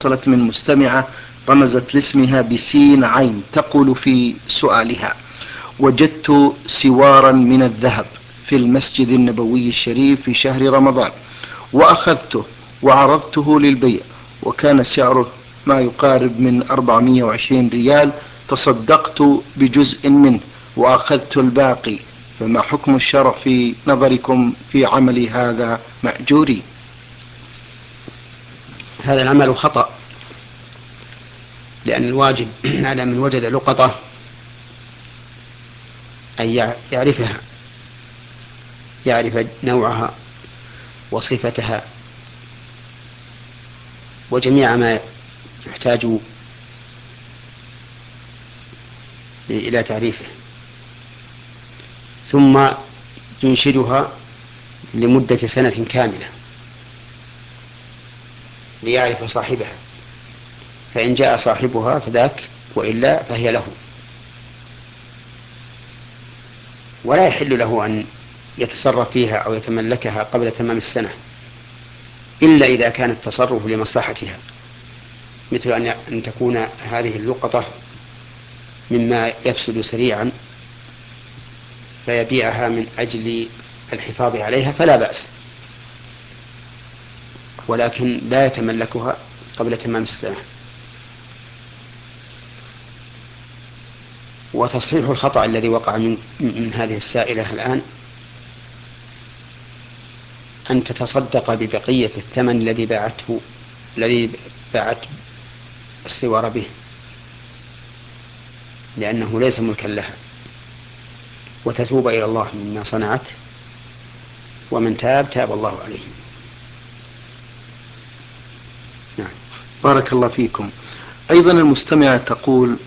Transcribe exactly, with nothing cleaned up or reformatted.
وصلت من مستمعة رمزت لاسمها بسين عين، تقول في سؤالها: وجدت سوارا من الذهب في المسجد النبوي الشريف في شهر رمضان، وأخذته وعرضته للبيع، وكان سعره ما يقارب من أربعمائة وعشرين ريال. تصدقت بجزء منه وأخذت الباقي، فما حكم الشرع في نظركم في عمل هذا مأجوري؟ هذا العمل خطأ، لأن الواجب على من وجد لقطة أن يعرفها، يعرف نوعها وصفتها وجميع ما يحتاج إلى تعريفه، ثم ينشدها لمدة سنة كاملة ليعرف صاحبها، فإن جاء صاحبها فذاك، وإلا فهي له. ولا يحل له أن يتصرف فيها أو يتملكها قبل تمام السنة، إلا إذا كان التصرف لمصلحتها، مثل أن تكون هذه اللقطة مما يفسد سريعا فيبيعها من أجل الحفاظ عليها فلا بأس، ولكن لا يتملكها قبل تمام السنة. وتصحيح الخطأ الذي وقع من, من هذه السائلة الآن أن تتصدق ببقية الثمن الذي باعته الذي باعت السوار به، لأنه ليس ملكا لها، وتتوب إلى الله مما صنعت، ومن تاب تاب الله عليه. نعم، بارك الله فيكم. أيضا المستمعة تقول: